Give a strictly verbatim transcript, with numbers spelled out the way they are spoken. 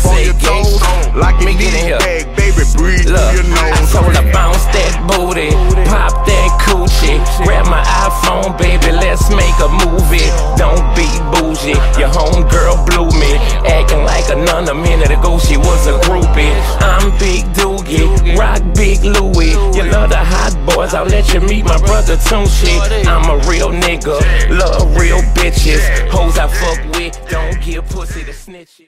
Say on your gay. toes, like Let me you get in need here. bag, baby, breathe Look, through your I nose. told her bounce that booty, pop that coochie, grab my iPhone, baby, let's make a movie. Don't be bougie, your homegirl blew me, acting like a nun a minute ago she was a groupie. I'm Big Doogie, rock Big Louie. You love the hot boys, I'll let you meet my brother Tunchi. I'm a real nigga, love real bitches. Hoes I fuck with, don't give pussy to snitches.